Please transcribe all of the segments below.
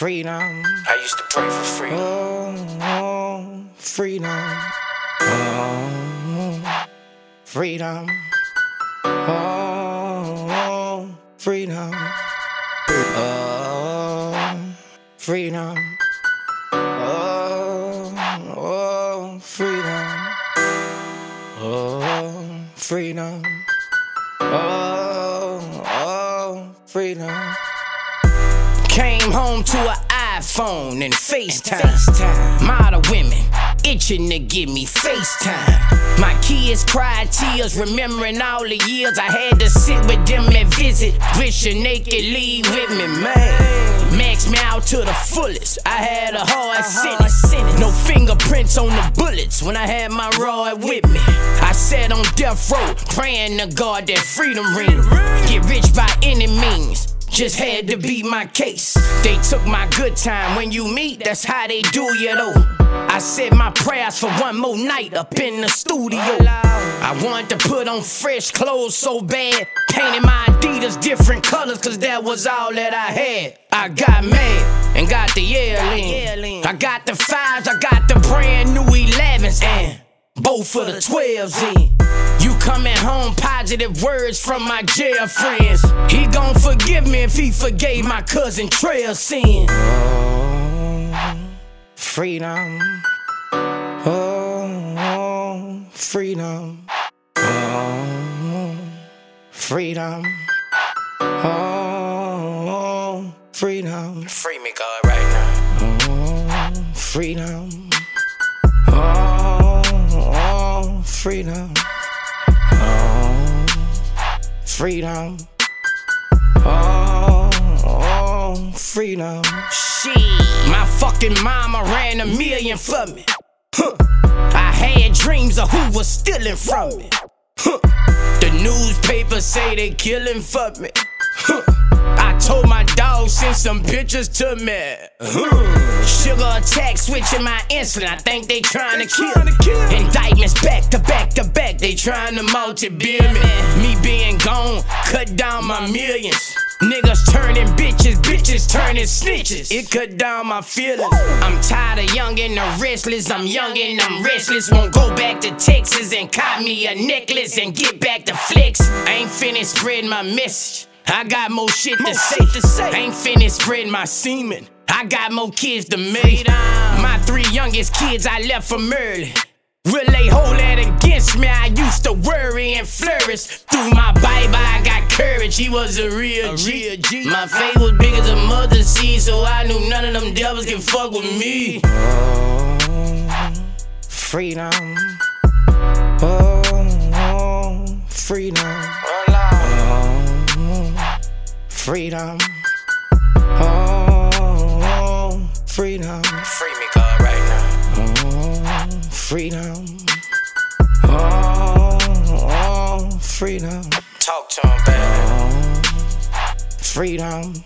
Freedom. I used to pray for freedom. Oh, freedom. Oh, freedom. Oh, freedom. Oh, freedom. Oh, freedom. Oh, freedom. Oh, freedom. Came home to an iPhone and FaceTime. Model women itching to give me FaceTime. My kids cried tears, remembering all the years I had to sit with them and visit, wishing they could leave with me, man. Maxed me out to the fullest. I had a hard sentence. No fingerprints on the bullets when I had my rod with me. I sat on death row, praying to God that freedom ring. Get rich by any means. Just had to beat my case. They took my good time. When you meet, that's how they do you though. I said my prayers for one more night up in the studio. I wanted to put on fresh clothes so bad, painted my Adidas different colors, cause that was all that I had. I got mad and got the yearling. I got the 5s, I got the brand new 11s, and both for the 12s in. You coming home, positive words from my jail friends. He gon' forgive me if he forgave my cousin Trail sin. Oh, freedom. Oh, freedom. Oh, freedom. Oh, freedom. Free me, God, right now. Oh, freedom. Oh, freedom. Oh, freedom. Oh, freedom. Shit, my fucking mama ran $1 million for me. I had dreams of who was stealing from me. The newspapers say they killing for me. I told my dog send some pictures to me. Sugar attack, switching my insulin. I think they trying to kill me. Indictments back to back to back. They trying to multi-bill me. Me being gone, cut down my millions. Niggas turning bitches, bitches turning snitches. It cut down my feelings. I'm tired of young and the restless. I'm young and I'm restless. Won't go back to Texas and cop me a necklace and get back to flex. I ain't finished spreading my message. I got more shit to say. I ain't finished spreading my semen. I got more kids to make. My 3 youngest kids I left from early. Will they hold that against me? I used to worry and flourish. Through my Bible I got courage. He was a real G. My faith was big as a mother's seed, so I knew none of them devils can fuck with me. Oh, freedom. Oh, freedom. Freedom. Oh, freedom. Free me, God, right now. Oh, freedom. Oh, freedom. Talk to him, baby. Oh, freedom.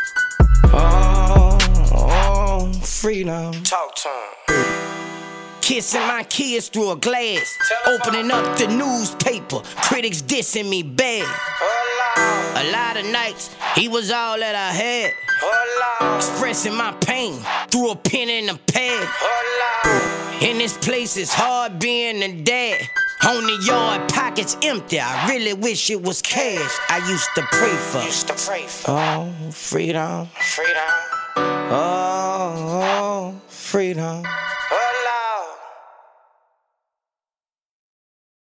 Oh, freedom. Talk to him. Kissing my kids through a glass. Opening up the newspaper. Critics dissing me bad. A lot of nights, he was all that I had. Expressing my pain through a pen and a pad. In this place, it's hard being a dad. On the yard, pockets empty. I really wish it was cash. I used to pray for. Oh, freedom. Freedom. Oh, freedom.